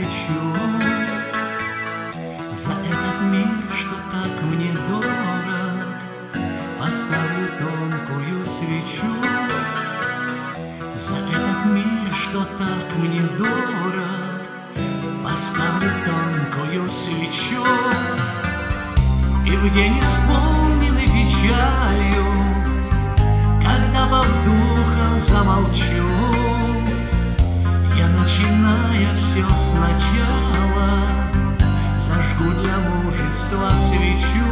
свечу за этот мир, что так мне дорог. Поставлю тонкую свечу за этот мир, что так мне дорог. Поставлю тонкую свечу, и в день исполненный печалью, когда во вдохах замолчу, я, начиная все сначала, зажгу для мужества свечу.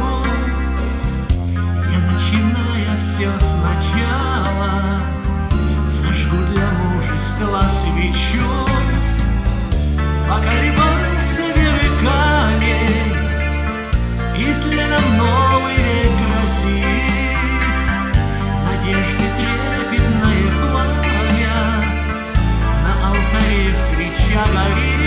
Я, начиная все сначала, зажгу для мужества свечу. Поколебался веками, и тленом новый век грозит. Надежде трепетное пламя, на алтаре свеча горит.